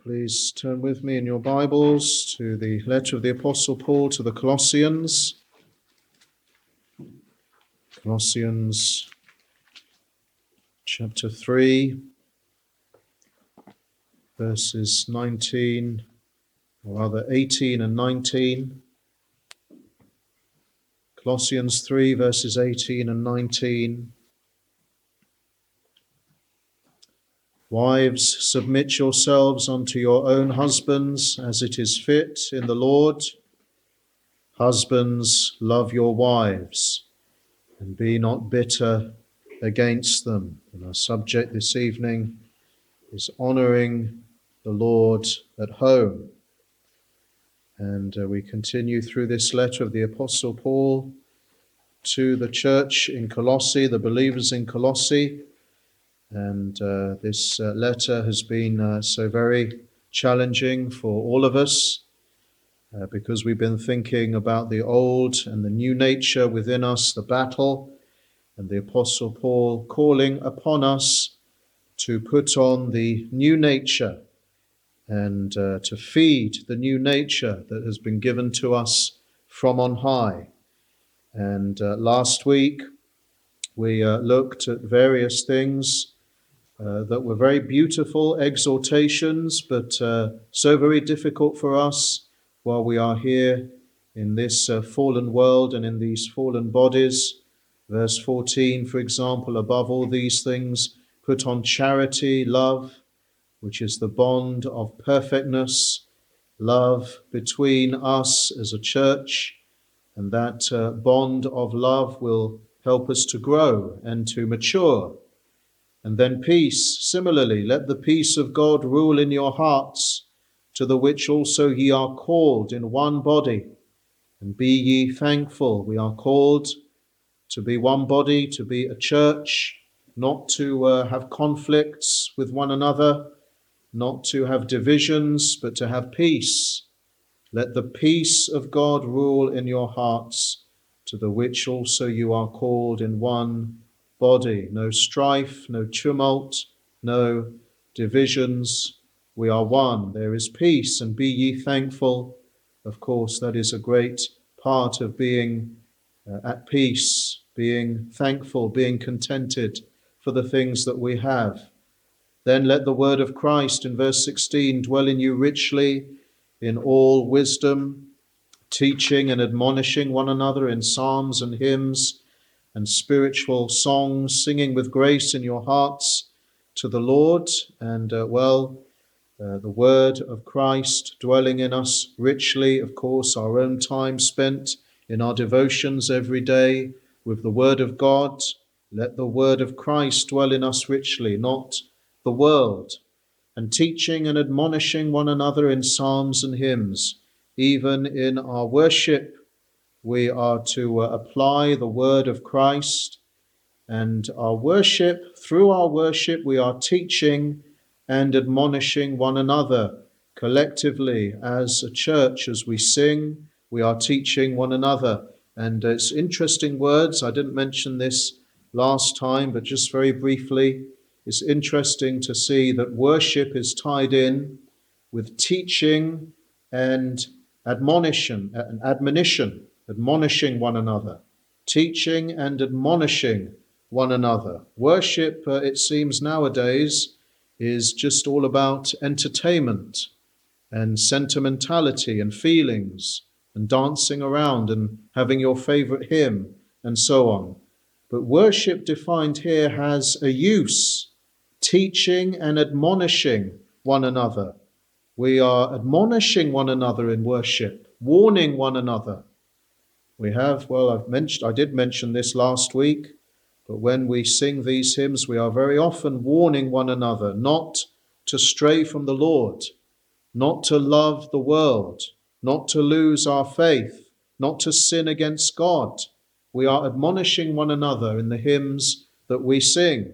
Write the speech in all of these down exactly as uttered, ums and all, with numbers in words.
Please turn with me in your Bibles to the letter of the Apostle Paul to the Colossians. Colossians chapter three, verses nineteen, or rather eighteen and nineteen. Colossians three, verses eighteen and nineteen. Wives, submit yourselves unto your own husbands, as it is fit in the Lord. Husbands, love your wives, and be not bitter against them. And our subject this evening is honouring the Lord at home. And uh, we continue through this letter of the Apostle Paul to the church in Colossae, the believers in Colossae. And uh, this uh, letter has been uh, so very challenging for all of us uh, because we've been thinking about the old and the new nature within us, the battle, and the Apostle Paul calling upon us to put on the new nature and uh, to feed the new nature that has been given to us from on high. And uh, last week we uh, looked at various things Uh, that were very beautiful exhortations, but uh, so very difficult for us while we are here in this uh, fallen world and in these fallen bodies. Verse fourteen, for example, above all these things, put on charity, love, which is the bond of perfectness, love between us as a church, and that uh, bond of love will help us to grow and to mature. And then peace, similarly, let the peace of God rule in your hearts, to the which also ye are called in one body. And be ye thankful. We are called to be one body, to be a church, not to uh, have conflicts with one another, not to have divisions, but to have peace. Let the peace of God rule in your hearts, to the which also you are called in one body. No strife, no tumult, no divisions. We are one. There is peace, and be ye thankful. Of course, that is a great part of being uh, at peace, being thankful, being contented for the things that we have. Then let the word of Christ in verse sixteen dwell in you richly in all wisdom, teaching and admonishing one another in psalms and hymns and spiritual songs, singing with grace in your hearts to the Lord. And uh, well, uh, the word of Christ dwelling in us richly, of course, our own time spent in our devotions every day with the word of God. Let the word of Christ dwell in us richly, not the world. And teaching and admonishing one another in psalms and hymns. Even in our worship, we are to uh, apply the word of Christ, and our worship, through our worship, we are teaching and admonishing one another collectively as a church. As we sing, we are teaching one another. And it's interesting words. I didn't mention this last time, but just very briefly, it's interesting to see that worship is tied in with teaching and admonition, and admonition. Admonishing one another, teaching and admonishing one another. Worship, uh, it seems nowadays, is just all about entertainment and sentimentality and feelings and dancing around and having your favorite hymn and so on. But worship defined here has a use, teaching and admonishing one another. We are admonishing one another in worship, warning one another. We have, well, I've mentioned, I did mention this last week, but when we sing these hymns, we are very often warning one another not to stray from the Lord, not to love the world, not to lose our faith, not to sin against God. We are admonishing one another in the hymns that we sing.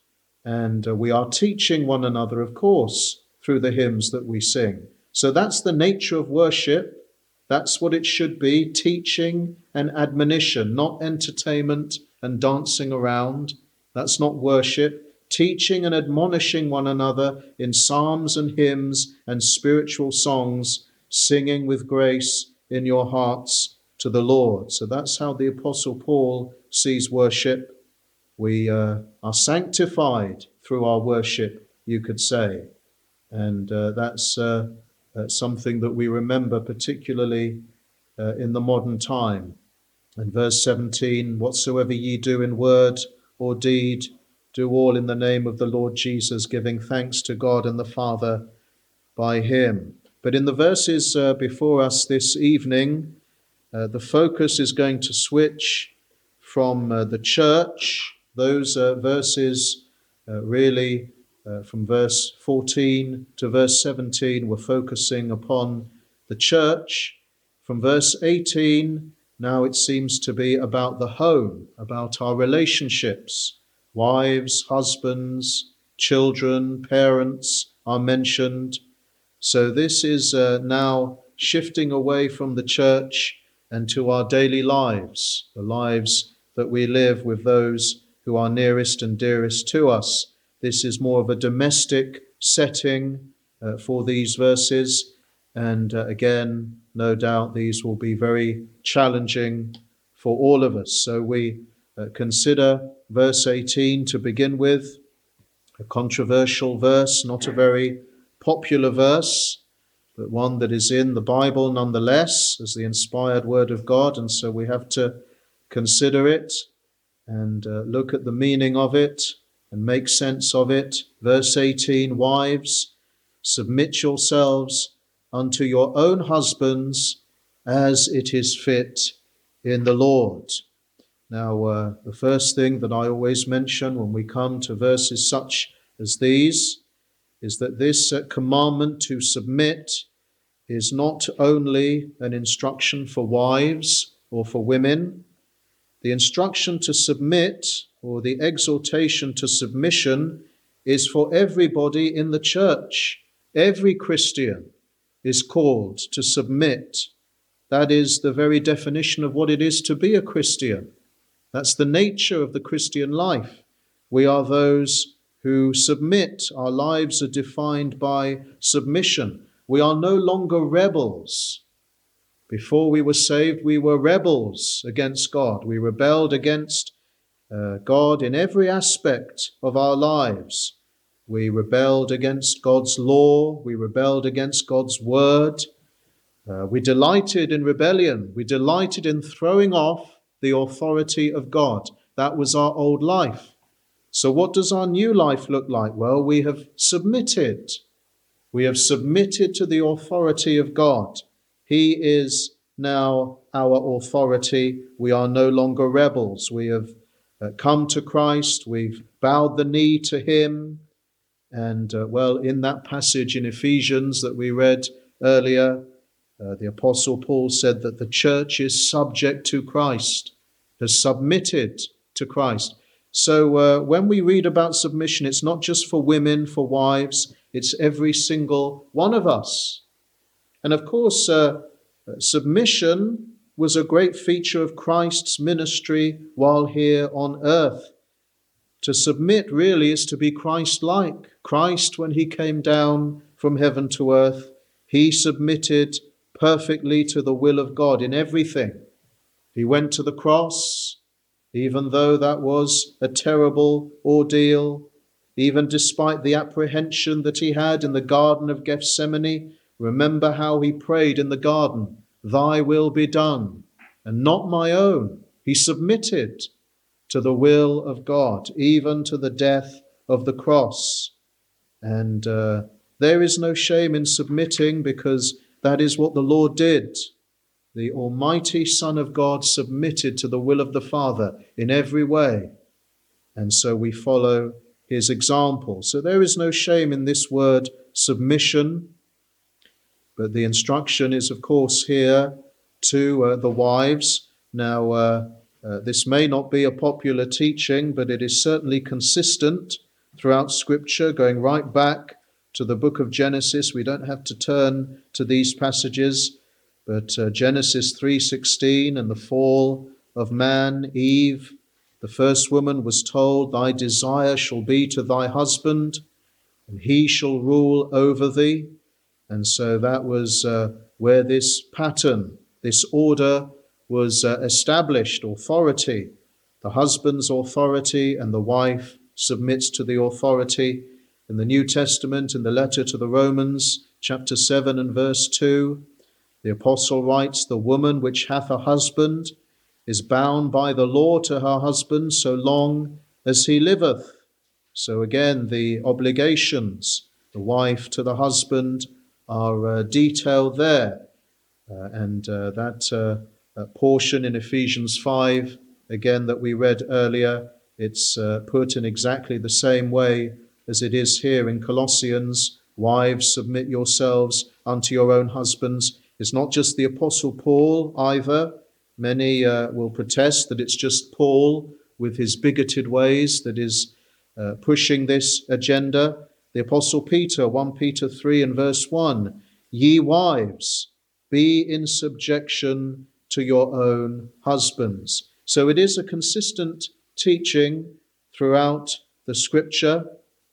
And uh, we are teaching one another, of course, through the hymns that we sing. So that's the nature of worship. That's what it should be, teaching and admonition, not entertainment and dancing around. That's not worship. teaching and admonishing one another in psalms and hymns and spiritual songs, singing with grace in your hearts to the Lord. So that's how the Apostle Paul sees worship. We uh, are sanctified through our worship, you could say. And uh, that's uh, uh, something that we remember particularly uh, in the modern time. And verse seventeen, whatsoever ye do in word or deed, do all in the name of the Lord Jesus, giving thanks to God and the Father by him. But in the verses uh, before us this evening, uh, the focus is going to switch from uh, the church. Those uh, verses uh, really uh, from verse fourteen to verse seventeen were focusing upon the church. From verse eighteen, now it seems to be about the home, about our relationships. Wives, husbands, children, parents are mentioned. So this is uh, now shifting away from the church and to our daily lives, the lives that we live with those who are nearest and dearest to us. This is more of a domestic setting uh, for these verses. And uh, again, no doubt these will be very challenging for all of us. So we uh, consider verse eighteen to begin with, a controversial verse, not a very popular verse, but one that is in the Bible nonetheless as the inspired word of God. And so we have to consider it and uh, look at the meaning of it and make sense of it. Verse eighteen, wives, submit yourselves unto your own husbands as it is fit in the Lord. Now, uh, the first thing that I always mention when we come to verses such as these is that this uh, commandment to submit is not only an instruction for wives or for women. The instruction to submit, or the exhortation to submission, is for everybody in the church. Every Christian is called to submit. That is the very definition of what it is to be a Christian. That's the nature of the Christian life. We are those who submit. Our lives are defined by submission. We are no longer rebels. Before we were saved, we were rebels against God. We rebelled against uh, God in every aspect of our lives. We rebelled against God's law. We rebelled against God's word. Uh, we delighted in rebellion. We delighted in throwing off the authority of God. That was our old life. So what does our new life look like? Well, we have submitted. We have submitted to the authority of God. He is now our authority. We are no longer rebels. We have uh, come to Christ. We've bowed the knee to him. And, uh, well, in that passage in Ephesians that we read earlier, uh, the Apostle Paul said that the church is subject to Christ, has submitted to Christ. So uh, when we read about submission, it's not just for women, for wives, it's every single one of us. And of course, uh, submission was a great feature of Christ's ministry while here on earth. To submit really is to be Christ-like. Christ, when he came down from heaven to earth, he submitted perfectly to the will of God in everything. He went to the cross, even though that was a terrible ordeal, even despite the apprehension that he had in the Garden of Gethsemane. Remember how he prayed in the garden, "Thy will be done, and not my own." He submitted to the will of God, even to the death of the cross. And uh, there is no shame in submitting, because that is what the Lord did. The Almighty Son of God submitted to the will of the Father in every way. And so we follow his example. So there is no shame in this word submission. But the instruction is, of course, here to uh, the wives. Now, uh, uh, this may not be a popular teaching, but it is certainly consistent throughout Scripture, going right back to the book of Genesis. We don't have to turn to these passages, but uh, Genesis three sixteen and the fall of man, Eve, The first woman was told, thy desire shall be to thy husband, and he shall rule over thee. And so that was uh, where this pattern, this order was uh, established, authority. The husband's authority, and the wife submits to the authority. In the New Testament, in the letter to the Romans, chapter seven and verse two, the apostle writes, the woman which hath a husband is bound by the law to her husband so long as he liveth. So again, the obligations, the wife to the husband, are uh, detailed there. Uh, and uh, that uh, uh, portion in Ephesians five, again, that we read earlier, it's uh, put in exactly the same way as it is here in Colossians. Wives, submit yourselves unto your own husbands. It's not just the Apostle Paul either. Many uh, will protest that it's just Paul with his bigoted ways that is uh, pushing this agenda. The Apostle Peter, First Peter three and verse one, ye wives, be in subjection to your own husbands. So it is a consistent teaching throughout the scripture,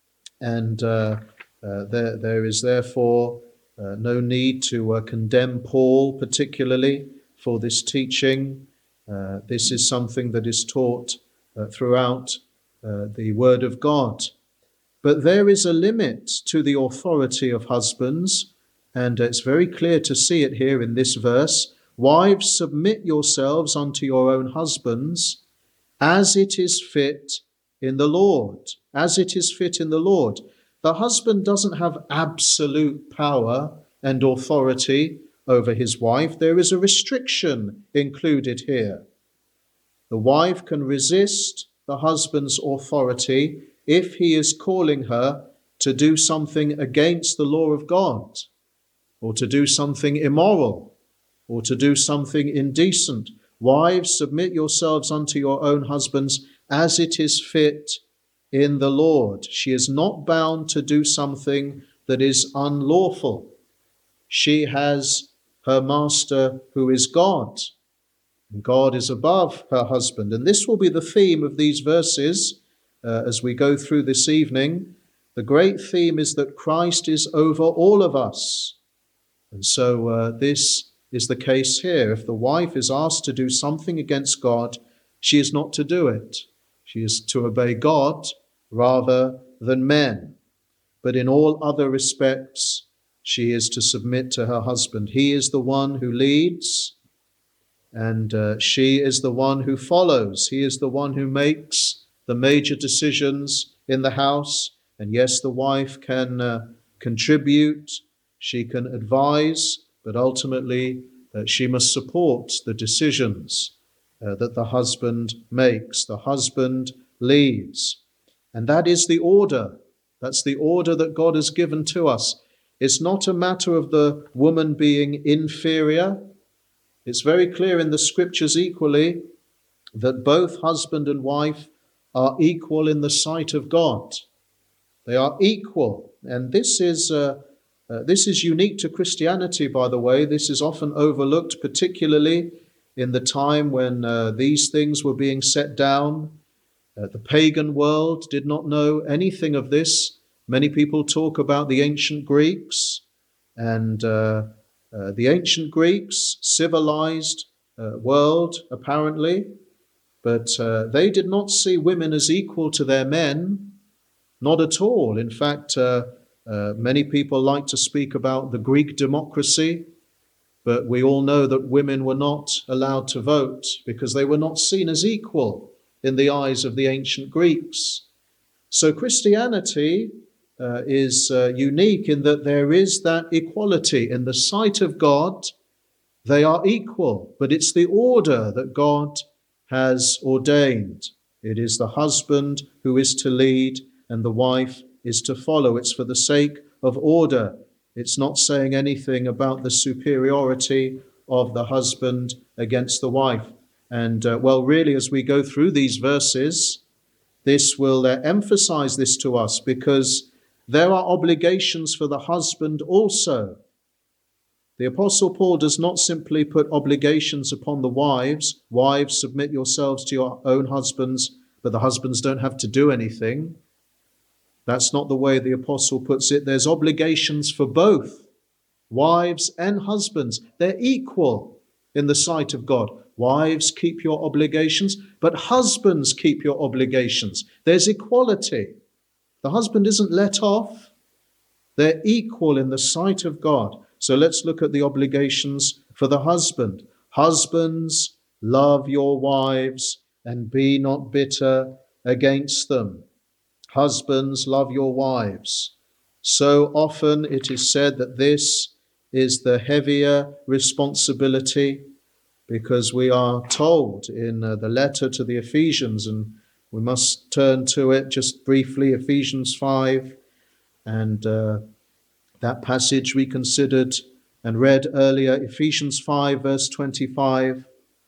and uh, uh, there, there is therefore uh, no need to uh, condemn Paul particularly for this teaching. Uh, this is something that is taught uh, throughout uh, the Word of God. But there is a limit to the authority of husbands, and it's very clear to see it here in this verse. Wives, submit yourselves unto your own husbands, as it is fit in the Lord. As it is fit in the Lord. The husband doesn't have absolute power and authority over his wife. There is a restriction included here. The wife can resist the husband's authority if he is calling her to do something against the law of God, or to do something immoral, or to do something indecent. Wives, submit yourselves unto your own husbands as it is fit in the Lord. She is not bound to do something that is unlawful. She has her master who is God. And God is above her husband. And this will be the theme of these verses uh, as we go through this evening. The great theme is that Christ is over all of us. And so uh, this is the case here. If the wife is asked to do something against God, she is not to do it. She is to obey God rather than men. But in all other respects, she is to submit to her husband. He is the one who leads, and uh, she is the one who follows. He is the one who makes the major decisions in the house. And yes, the wife can uh, contribute, she can advise, but ultimately uh, she must support the decisions uh, that the husband makes. The husband leads. And that is the order. That's the order that God has given to us. It's not a matter of the woman being inferior. It's very clear in the scriptures equally that both husband and wife are equal in the sight of God. They are equal. And this is uh, uh, this is unique to Christianity, by the way. This is often overlooked, particularly in the time when uh, these things were being set down. Uh, the pagan world did not know anything of this. Many people talk about the ancient Greeks, and uh, uh, the ancient Greeks, civilized uh, world apparently, but uh, they did not see women as equal to their men, not at all. In fact, uh, uh, many people like to speak about the Greek democracy, but we all know that women were not allowed to vote because they were not seen as equal in the eyes of the ancient Greeks. So Christianity uh, is uh, unique in that there is that equality. In the sight of God, they are equal, but it's the order that God has ordained. It is the husband who is to lead and the wife is to follow. It's for the sake of order. It's not saying anything about the superiority of the husband against the wife. And, uh, well, really, as we go through these verses, this will uh, emphasize this to us, because there are obligations for the husband also. The Apostle Paul does not simply put obligations upon the wives. Wives, submit yourselves to your own husbands but the husbands don't have to do anything. That's not the way the apostle puts it. There's obligations for both, wives and husbands. They're equal in the sight of God. Wives, keep your obligations, but husbands, keep your obligations. There's equality. The husband isn't let off. They're equal in the sight of God. So let's look at the obligations for the husband. Husbands, love your wives and be not bitter against them. Husbands, love your wives. So often it is said that this is the heavier responsibility, because we are told in uh, the letter to the Ephesians, and we must turn to it just briefly, Ephesians five, and uh, that passage we considered and read earlier, Ephesians five, verse twenty-five.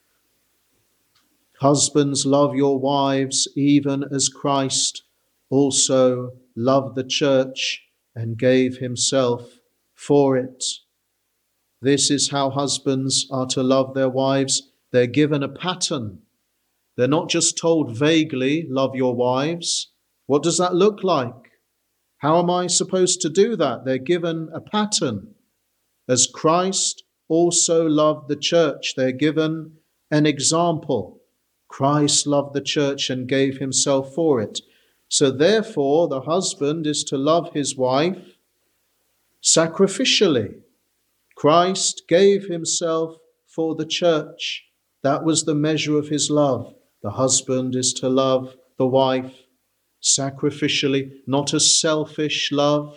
Husbands, love your wives, even as Christ also loved the church and gave himself for it. This is how husbands are to love their wives. They're given a pattern. They're not just told vaguely, love your wives. What does that look like? How am I supposed to do that? They're given a pattern. As Christ also loved the church, they're given an example. Christ loved the church and gave himself for it. So therefore, the husband is to love his wife sacrificially. Christ gave himself for the church. That was the measure of his love. The husband is to love the wife sacrificially, not a selfish love,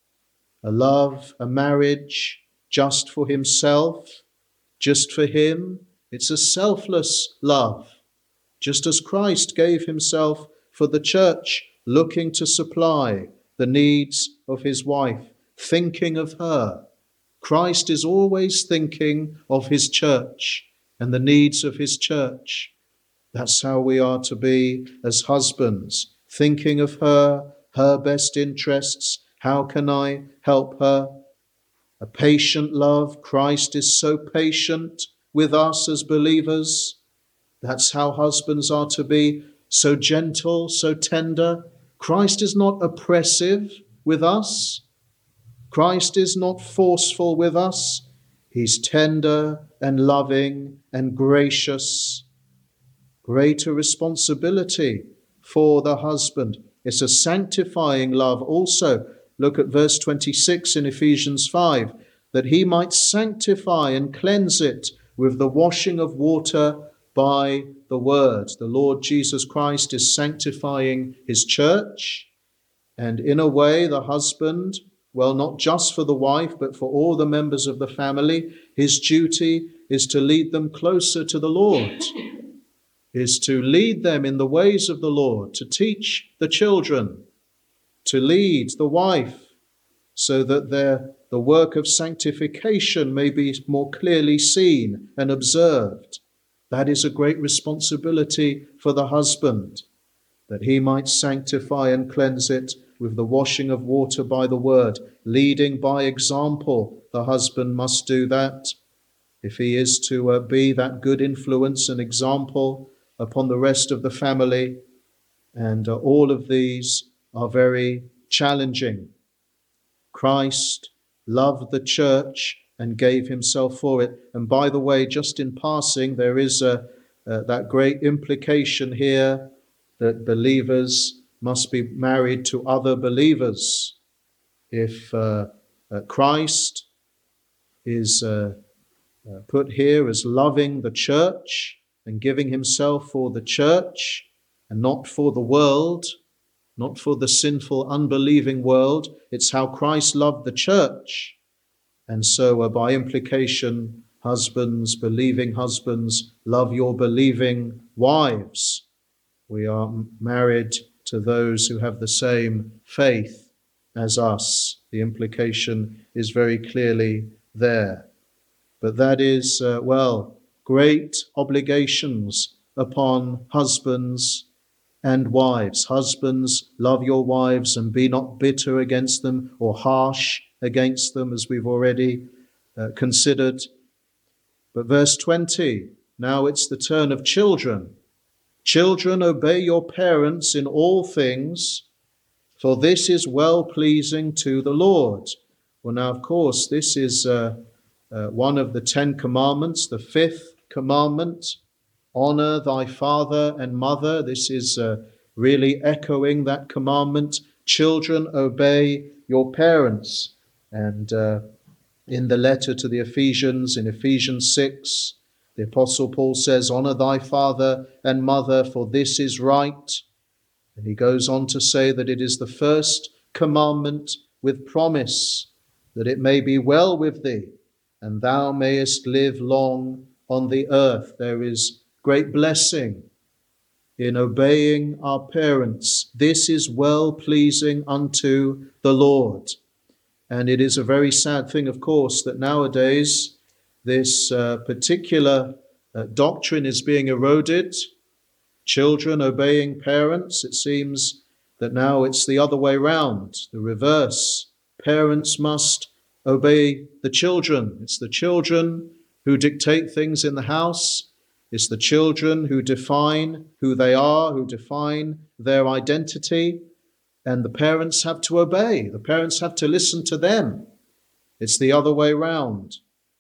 a love, a marriage just for himself, just for him. It's a selfless love, just as Christ gave himself for the church, looking to supply the needs of his wife, thinking of her. Christ is always thinking of his church and the needs of his church. That's how we are to be as husbands, thinking of her, her best interests. How can I help her? A patient love. Christ is so patient with us as believers. That's how husbands are to be, so gentle, so tender. Christ is not oppressive with us. Christ is not forceful with us. He's tender and loving and gracious. Greater responsibility for the husband. It's a sanctifying love also. Look at verse twenty-six in Ephesians five, that he might sanctify and cleanse it with the washing of water by the word. The Lord Jesus Christ is sanctifying his church, and in a way the husband, well, not just for the wife, but for all the members of the family, his duty is to lead them closer to the Lord, is to lead them in the ways of the Lord, to teach the children, to lead the wife, so that their, the work of sanctification may be more clearly seen and observed. That is a great responsibility for the husband, that he might sanctify and cleanse it with the washing of water by the word. Leading by example, the husband must do that. If he is to uh, be that good influence and example upon the rest of the family, and uh, all of these are very challenging. Christ loved the church and gave himself for it. And by the way, just in passing, there is a, uh, that great implication here that believers must be married to other believers. If uh, uh, Christ is uh, uh, put here as loving the church and giving himself for the church and not for the world, not for the sinful, unbelieving world, it's how Christ loved the church. And so uh, by implication, husbands, believing husbands, love your believing wives. We are married to those who have the same faith as us. The implication is very clearly there. But that is, uh, well, great obligations upon husbands and wives. Husbands, love your wives and be not bitter against them or harsh against them, as we've already uh, considered. But verse twenty, now it's the turn of children. Children, obey your parents in all things, for this is well-pleasing to the Lord. Well, now, of course, this is uh, uh, one of the Ten Commandments, the fifth commandment, honor thy father and mother. This is uh, really echoing that commandment. Children, obey your parents. And uh, in the letter to the Ephesians, in Ephesians six, the Apostle Paul says, honor thy father and mother, for this is right. And he goes on to say that it is the first commandment with promise, that it may be well with thee, and thou mayest live long on the earth. There is great blessing in obeying our parents. This is well-pleasing unto the Lord. And it is a very sad thing, of course, that nowadays this uh, particular uh, doctrine is being eroded. Children obeying parents, it seems that now it's the other way round, the reverse. Parents must obey the children. It's the children who dictate things in the house. It's the children who define who they are, who define their identity. And the parents have to obey. The parents have to listen to them. It's the other way round.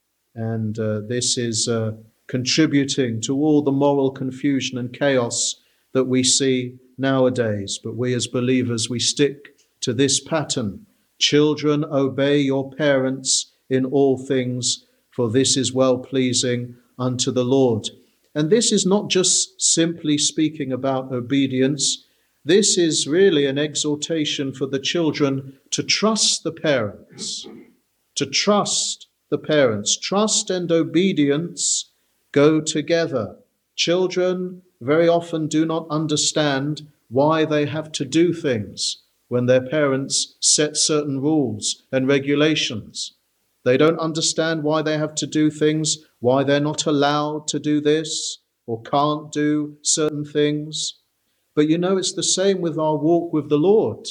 And uh, this is uh, contributing to all the moral confusion and chaos that we see nowadays. But we as believers, we stick to this pattern. Children, obey your parents in all things, for this is well-pleasing unto the Lord. And this is not just simply speaking about obedience. This is really an exhortation for the children to trust the parents, to trust the parents. Trust and obedience go together. Children very often do not understand why they have to do things when their parents set certain rules and regulations. They don't understand why they have to do things, why they're not allowed to do this or can't do certain things. But you know, it's the same with our walk with the Lord,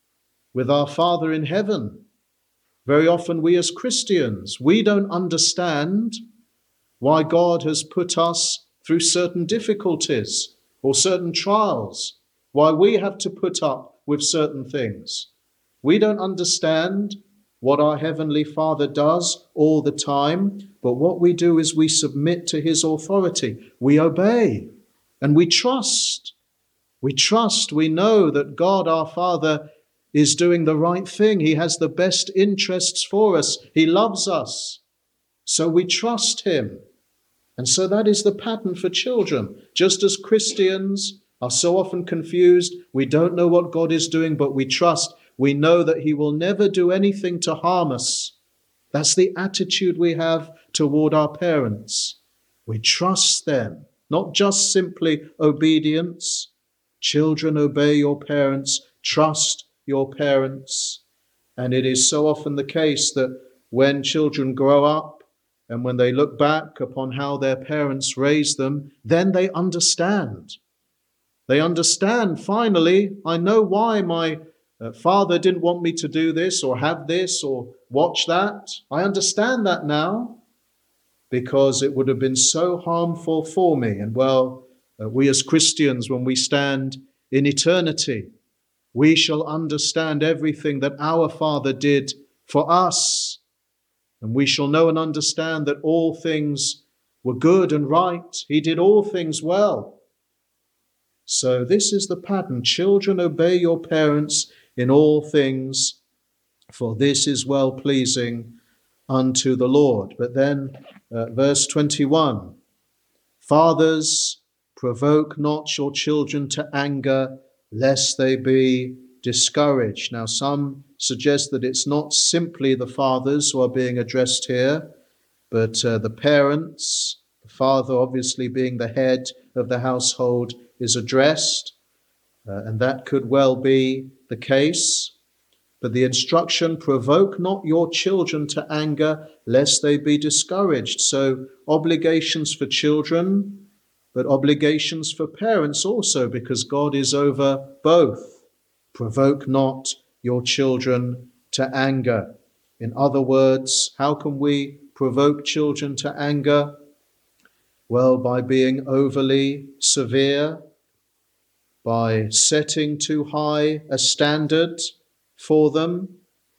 with our Father in heaven. Very often we as Christians, we don't understand why God has put us through certain difficulties or certain trials, why we have to put up with certain things. We don't understand what our Heavenly Father does all the time, but what we do is we submit to his authority. We obey and we trust. We trust, we know that God our Father is doing the right thing. He has the best interests for us. He loves us. So we trust him. And so that is the pattern for children. Just as Christians are so often confused, we don't know what God is doing, but we trust. We know that he will never do anything to harm us. That's the attitude we have toward our parents. We trust them, not just simply obedience. Children, obey your parents, trust your parents. And it is so often the case that when children grow up and when they look back upon how their parents raised them, then they understand. They understand, finally, I know why my uh, father didn't want me to do this or have this or watch that. I understand that now because it would have been so harmful for me. And well, uh, we as Christians, when we stand in eternity, we shall understand everything that our Father did for us. And we shall know and understand that all things were good and right. He did all things well. So this is the pattern. Children, obey your parents in all things, for this is well-pleasing unto the Lord. But then, uh, verse twenty-one, fathers, provoke not your children to anger, lest they be discouraged. Now, some suggest that it's not simply the fathers who are being addressed here, but uh, the parents, the father obviously being the head of the household, is addressed. Uh, and that could well be the case. But the instruction, provoke not your children to anger, lest they be discouraged. So obligations for children, but obligations for parents also, because God is over both. Provoke not your children to anger. In other words, how can we provoke children to anger? Well, by being overly severe, by setting too high a standard for them,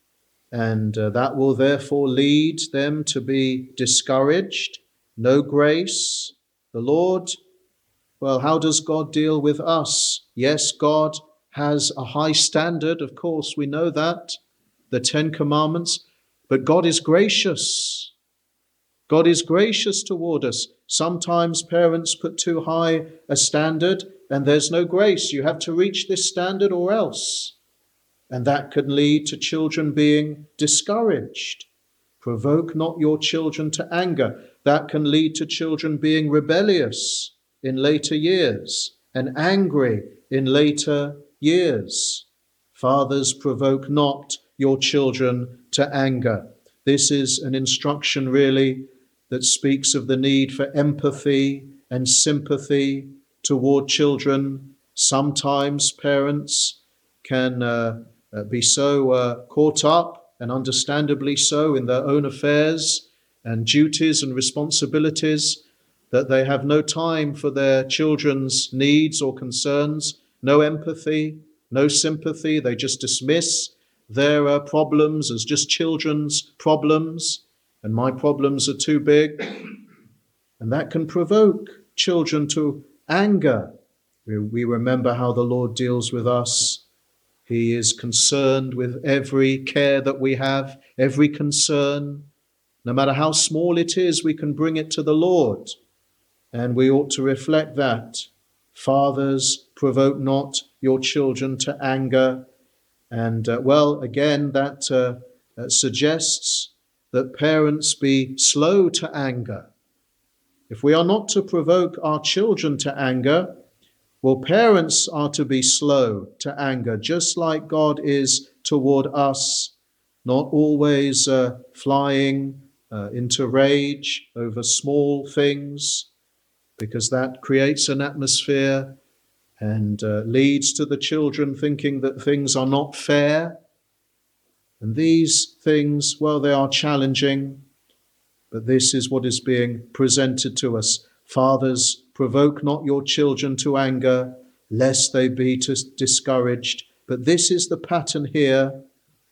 and uh, that will therefore lead them to be discouraged. No grace. The Lord, well, how does God deal with us? Yes, God has a high standard, of course, we know that, the Ten Commandments, but God is gracious. God is gracious toward us. Sometimes parents put too high a standard and there's no grace. You have to reach this standard or else. And that can lead to children being discouraged. Provoke not your children to anger. That can lead to children being rebellious in later years and angry in later years. Fathers, provoke not your children to anger. This is an instruction really that speaks of the need for empathy and sympathy toward children. Sometimes parents can uh, uh, be so uh, caught up, and understandably so, in their own affairs and duties and responsibilities that they have no time for their children's needs or concerns, no empathy, no sympathy. They just dismiss their uh, problems as just children's problems, and my problems are too big. And that can provoke children to anger. We, we remember how the Lord deals with us. He is concerned with every care that we have, every concern. No matter how small it is, we can bring it to the Lord. And we ought to reflect that. Fathers, provoke not your children to anger. And, uh, well, again, that uh, uh, suggests that parents be slow to anger. If we are not to provoke our children to anger, well, parents are to be slow to anger, just like God is toward us, not always uh, flying uh, into rage over small things, because that creates an atmosphere and uh, leads to the children thinking that things are not fair. And these things, well, they are challenging, but this is what is being presented to us. Fathers, provoke not your children to anger, lest they be discouraged. But this is the pattern here.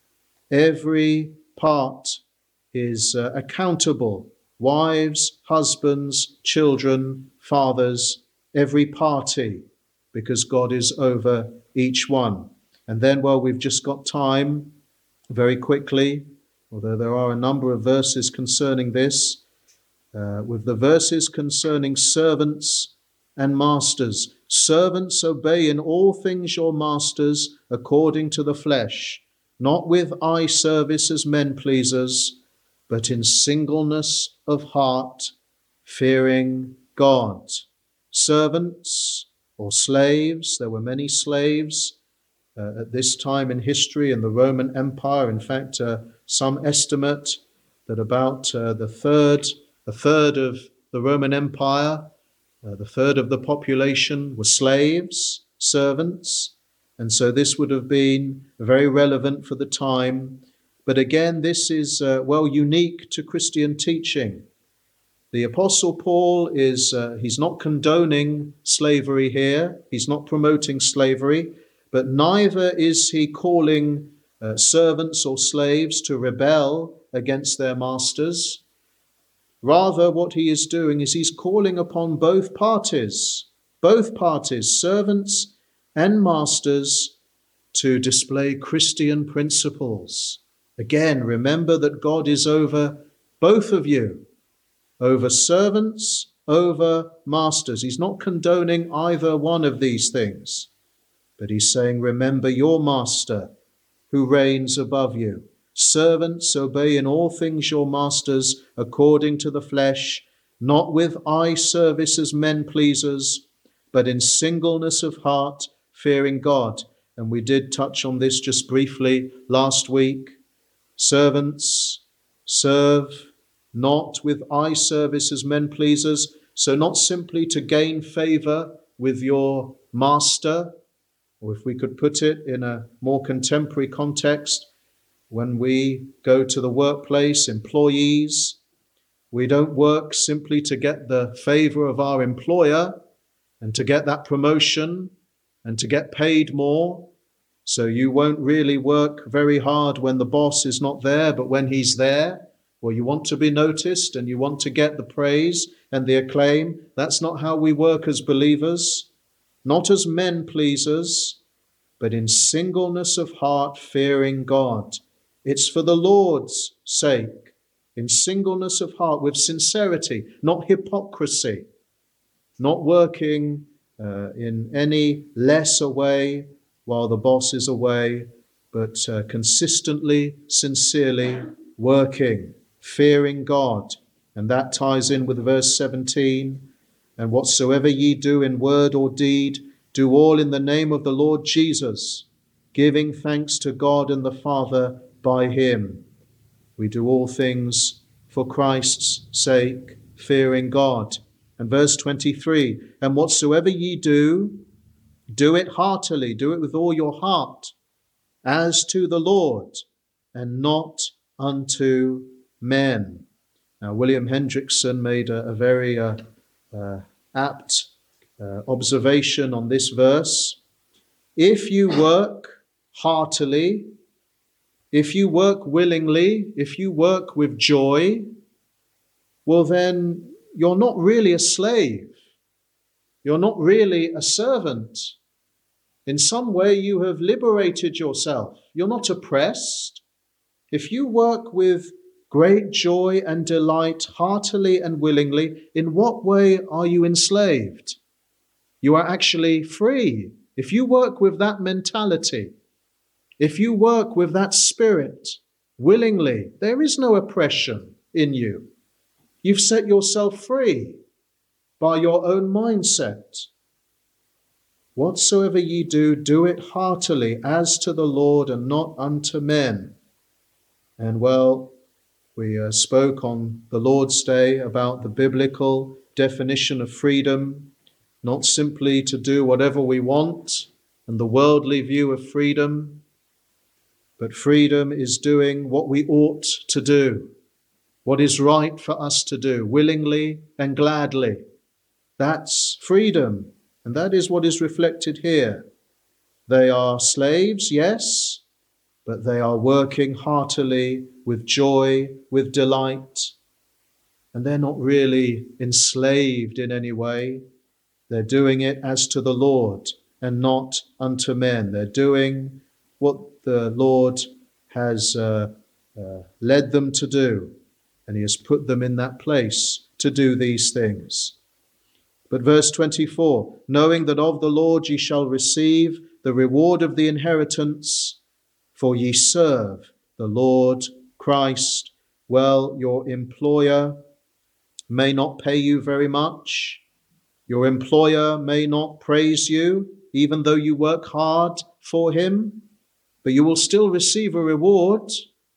Every part is uh, accountable. Wives, husbands, children, fathers, every party, because God is over each one. And then, well, we've just got time very quickly, although there are a number of verses concerning this, uh, with the verses concerning servants and masters. Servants, obey in all things your masters according to the flesh, not with eye service as men pleasers, but in singleness of heart, fearing God. Servants or slaves, there were many slaves uh, at this time in history in the Roman Empire. In fact, uh, some estimate that about uh, the third, a third of the Roman Empire, uh, the third of the population were slaves, servants, and so this would have been very relevant for the time. But again, this is, uh, well, unique to Christian teaching. The Apostle Paul is, uh, he's not condoning slavery here. He's not promoting slavery, but neither is he calling uh, servants or slaves to rebel against their masters. Rather, what he is doing is he's calling upon both parties, both parties, servants and masters, to display Christian principles. Again, remember that God is over both of you, over servants, over masters. He's not condoning either one of these things, but he's saying, remember your master who reigns above you. Servants, obey in all things your masters according to the flesh, not with eye service as men pleasers, but in singleness of heart, fearing God. And we did touch on this just briefly last week. Servants, serve not with eye service as men pleasers, so not simply to gain favor with your master, or if we could put it in a more contemporary context, when we go to the workplace, employees, we don't work simply to get the favor of our employer and to get that promotion and to get paid more. So you won't really work very hard when the boss is not there, but when he's there, well, you want to be noticed and you want to get the praise and the acclaim. That's not how we work as believers, not as men pleasers, but in singleness of heart, fearing God. It's for the Lord's sake, in singleness of heart, with sincerity, not hypocrisy, not working uh, in any lesser way while the boss is away, but uh, consistently, sincerely working, fearing God. And that ties in with verse seventeen. And whatsoever ye do in word or deed, do all in the name of the Lord Jesus, giving thanks to God and the Father by him. We do all things for Christ's sake, fearing God. And verse twenty-three, and whatsoever ye do, do it heartily, do it with all your heart, as to the Lord, and not unto men. Now, William Hendrickson made a, a very uh, uh, apt uh, observation on this verse. If you work heartily, if you work willingly, if you work with joy, well, then you're not really a slave. You're not really a servant. In some way, you have liberated yourself. You're not oppressed. If you work with great joy and delight, heartily and willingly, in what way are you enslaved? You are actually free. If you work with that mentality, if you work with that spirit willingly, there is no oppression in you. You've set yourself free by your own mindset. Whatsoever ye do, do it heartily, as to the Lord and not unto men. And well, we uh, spoke on the Lord's Day about the biblical definition of freedom, not simply to do whatever we want and the worldly view of freedom, but freedom is doing what we ought to do, what is right for us to do, willingly and gladly. That's freedom, and that is what is reflected here. They are slaves, yes, but they are working heartily, with joy, with delight, and they're not really enslaved in any way. They're doing it as to the Lord and not unto men. They're doing what the Lord has uh, uh, led them to do, and he has put them in that place to do these things. But verse twenty-four, knowing that of the Lord ye shall receive the reward of the inheritance, for ye serve the Lord Christ. Well, your employer may not pay you very much. Your employer may not praise you, even though you work hard for him, but you will still receive a reward.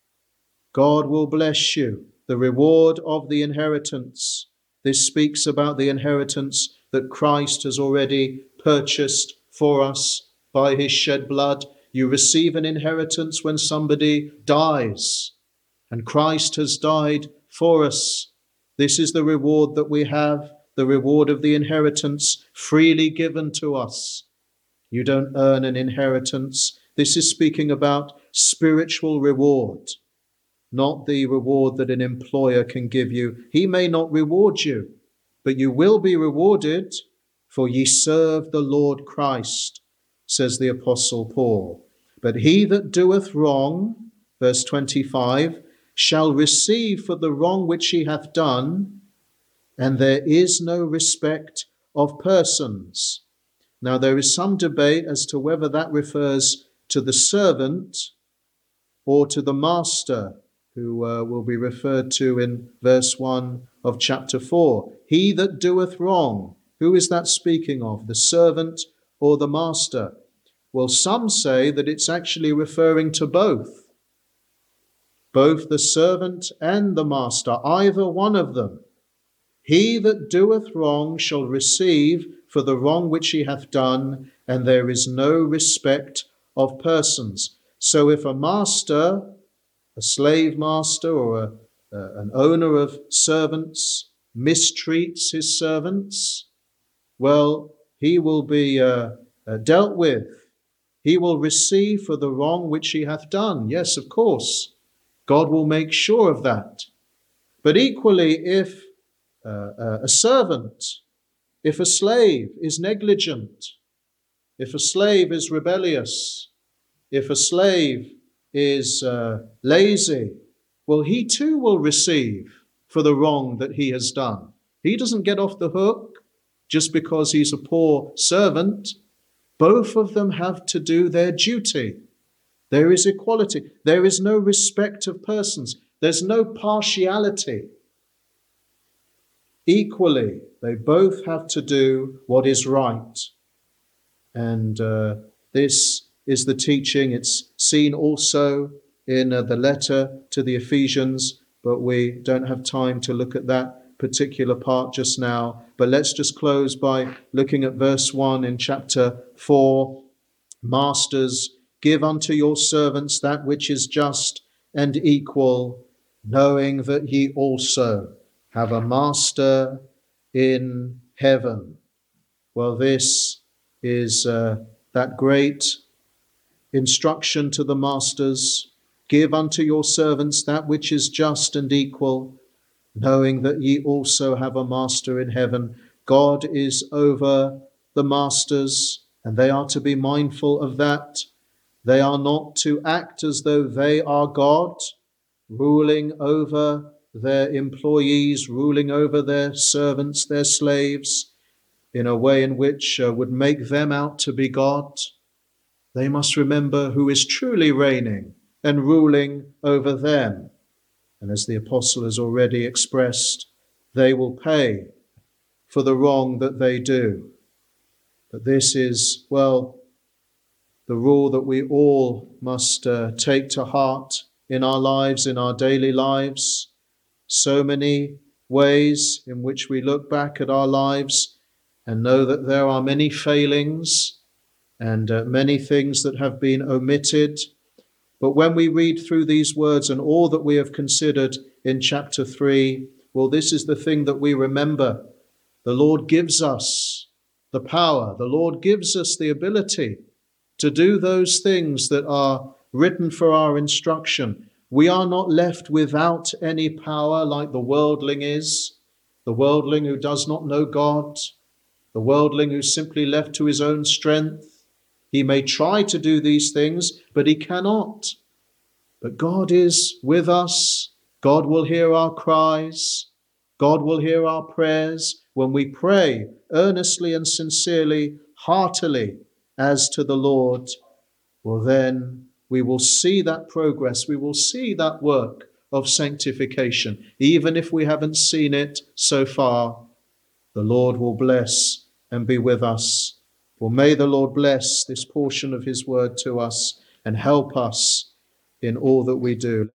God will bless you, the reward of the inheritance. This speaks about the inheritance that Christ has already purchased for us by his shed blood. You receive an inheritance when somebody dies, and Christ has died for us. This is the reward that we have, the reward of the inheritance freely given to us. You don't earn an inheritance. This is speaking about spiritual reward, not the reward that an employer can give you. He may not reward you, but you will be rewarded, for ye serve the Lord Christ, says the Apostle Paul. But he that doeth wrong, verse twenty-five, shall receive for the wrong which he hath done, and there is no respect of persons. Now there is some debate as to whether that refers to the servant or to the master, who uh, will be referred to in verse one of chapter four. He that doeth wrong, who is that speaking of, the servant or the master? Well, some say that it's actually referring to both. Both the servant and the master, either one of them. He that doeth wrong shall receive for the wrong which he hath done, and there is no respect of persons. So if a master, a slave master or a, uh, an owner of servants mistreats his servants, well, he will be uh, uh, dealt with. He will receive for the wrong which he hath done. Yes, of course, God will make sure of that. But equally, if uh, uh, a servant, if a slave is negligent, if a slave is rebellious, if a slave is uh, lazy, well, he too will receive for the wrong that he has done. He doesn't get off the hook just because he's a poor servant. Both of them have to do their duty. There is equality. There is no respect of persons. There's no partiality. Equally, they both have to do what is right. And uh, this is the teaching. It's seen also in uh, the letter to the Ephesians, but we don't have time to look at that particular part just now. But let's just close by looking at verse one in chapter four. Masters, give unto your servants that which is just and equal, knowing that ye also have a master in heaven. Well, this is uh, that great instruction to the masters. Give unto your servants that which is just and equal, knowing that ye also have a master in heaven. God is over the masters, and they are to be mindful of that. They are not to act as though they are God, ruling over their employees, ruling over their servants, their slaves, in a way in which uh, would make them out to be God. They must remember who is truly reigning and ruling over them. And as the apostle has already expressed, they will pay for the wrong that they do. But this is, well, the rule that we all must uh, take to heart in our lives, in our daily lives. So many ways in which we look back at our lives and know that there are many failings and uh, many things that have been omitted. But when we read through these words and all that we have considered in chapter three, well, this is the thing that we remember. The Lord gives us the power. The Lord gives us the ability to do those things that are written for our instruction. We are not left without any power like the worldling is, the worldling who does not know God, the worldling who's simply left to his own strength. He may try to do these things, but he cannot. But God is with us. God will hear our cries. God will hear our prayers when we pray earnestly and sincerely, heartily, as to the Lord. Well, then we will see that progress. We will see that work of sanctification. Even if we haven't seen it so far, the Lord will bless and be with us. Well, may the Lord bless this portion of his word to us and help us in all that we do.